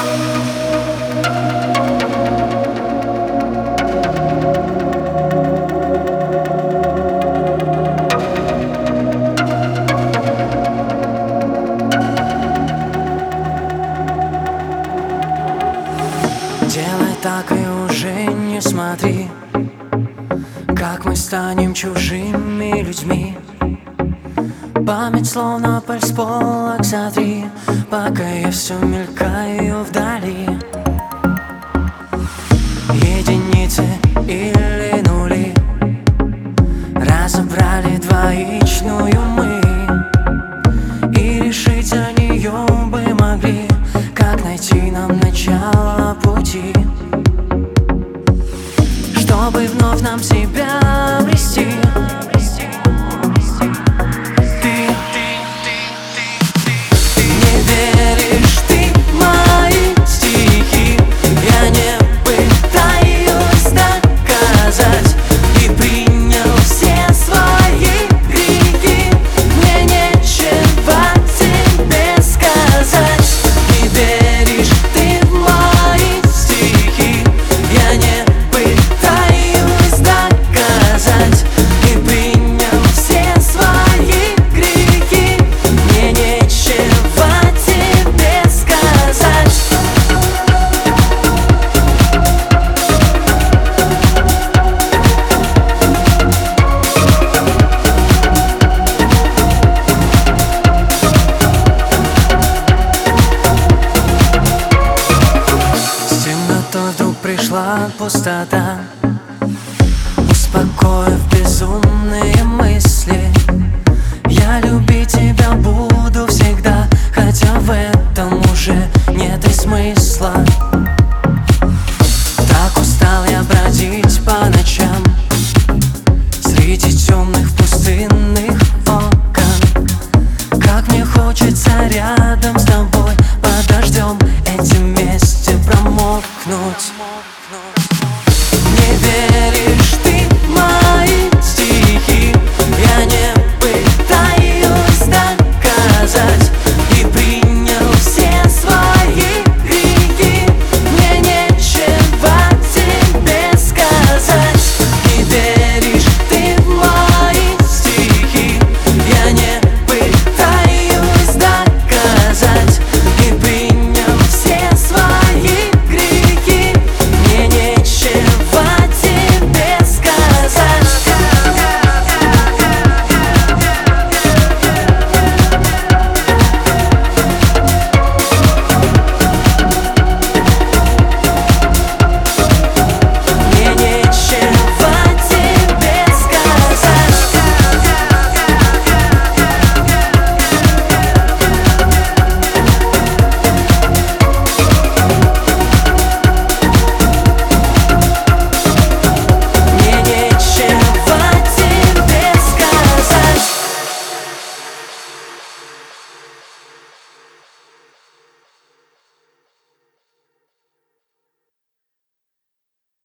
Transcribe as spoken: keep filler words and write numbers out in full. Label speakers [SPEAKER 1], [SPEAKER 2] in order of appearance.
[SPEAKER 1] Делай так и уже не смотри, как мы станем чужими людьми. Память словно пальцполок сотри, пока я все мелькаю вдали. Единицы или нули разобрали двоичную мы, и решить за нее бы могли, как найти нам начало пути, чтобы вновь нам себя обрести. Пришла пустота, успокоив безумные мысли. Я любить тебя буду всегда, хотя в этом уже нет и смысла.